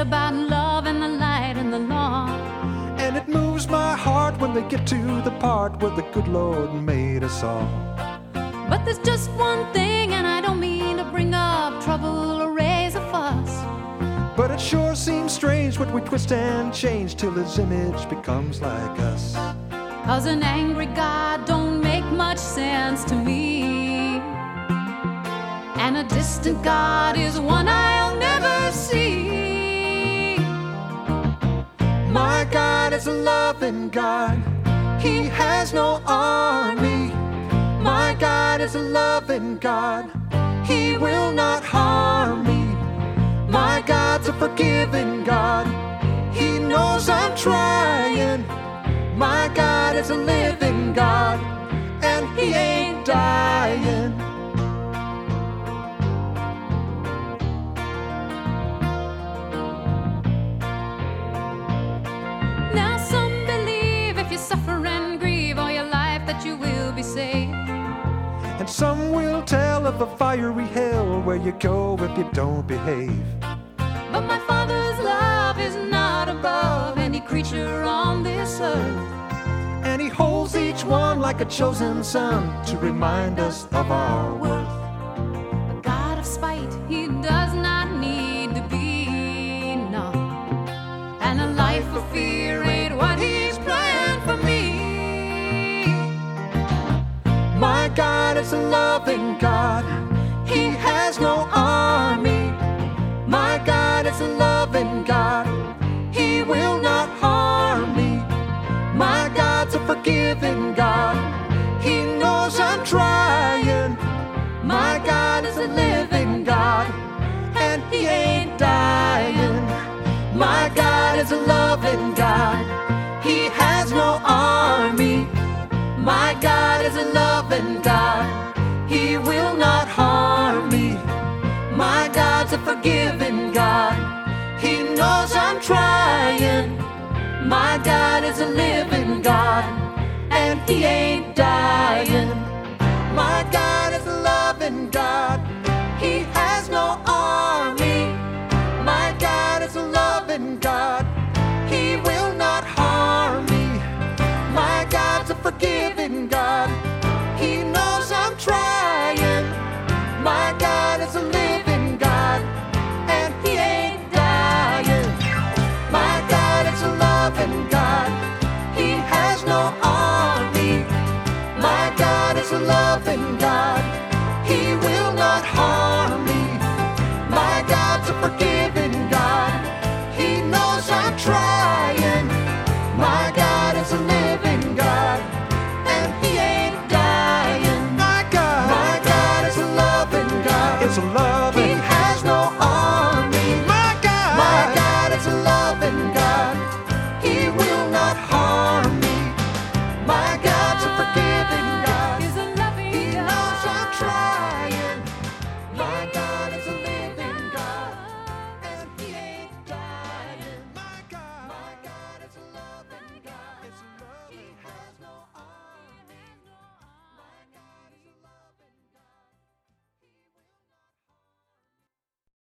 about love and the light and the law. And it moves my heart when they get to the part where the good Lord made us all. But there's just one thing, and I don't mean to bring up trouble or raise a fuss, but it sure seems strange what we twist and change till his image becomes like us. 'Cause an angry God don't make much sense to me, and a distant God is one I'll never see. My God is a loving God, he has no army. My God is a loving God, he will not harm me. My God's a forgiving God, he knows I'm trying. My God is a living God, and he ain't dying. Now some believe if you suffer and grieve all your life that you will be saved, and some will tell of a fiery hell where you go if you don't behave. but my Father's love is not above any creature on this earth, and he holds each one like a chosen son to remind us of our worth. a God of spite he does not need to be, no, and a life of fear ain't what he's planned for me. My God is a loving God, he has no army. My God is a loving God, he will not harm me. My God's a forgiving God, he knows I'm trying. My God is a living God, and he ain't dying. My God is a loving God, he has no army. My God is a loving God, he will not harm me. My God's a forgiving God, he knows I'm trying. My God is a living God, and he ain't dying.